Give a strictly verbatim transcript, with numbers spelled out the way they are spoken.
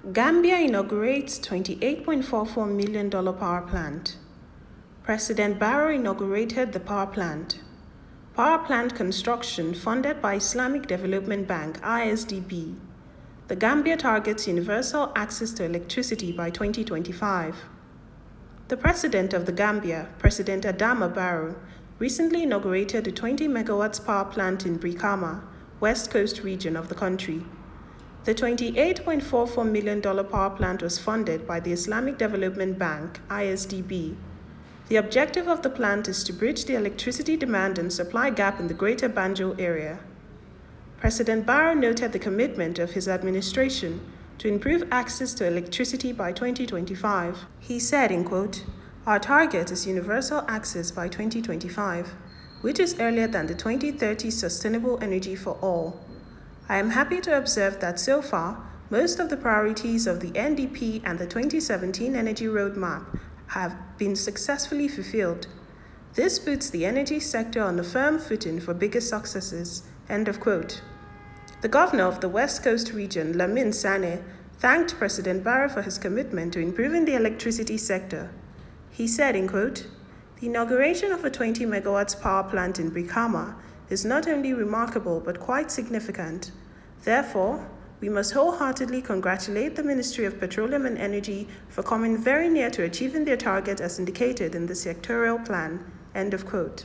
Gambia inaugurates twenty-eight point four four million dollars power plant. President Barrow inaugurated the power plant. Power plant construction funded by Islamic Development Bank I S D B. The Gambia targets universal access to electricity by twenty twenty-five. The President of the Gambia, President Adama Barrow, recently inaugurated a twenty megawatt power plant in Brikama, West Coast region of the country. The twenty-eight point four four million dollars power plant was funded by the Islamic Development Bank I S D B. The objective of the plant is to bridge the electricity demand and supply gap in the Greater Banjul area. President Barrow noted the commitment of his administration to improve access to electricity by twenty twenty-five. He said, in quote, "Our target is universal access by twenty twenty-five, which is earlier than the twenty thirty Sustainable Energy for All. I am happy to observe that so far, most of the priorities of the N D P and the twenty seventeen Energy Roadmap have been successfully fulfilled. This puts the energy sector on a firm footing for bigger successes." End of quote. The governor of the West Coast region, Lamin Sane, thanked President Barrow for his commitment to improving the electricity sector. He said, in quote, "The inauguration of a twenty megawatt power plant in Brikama is not only remarkable but quite significant. Therefore, we must wholeheartedly congratulate the Ministry of Petroleum and Energy for coming very near to achieving their target as indicated in the sectorial plan." End of quote.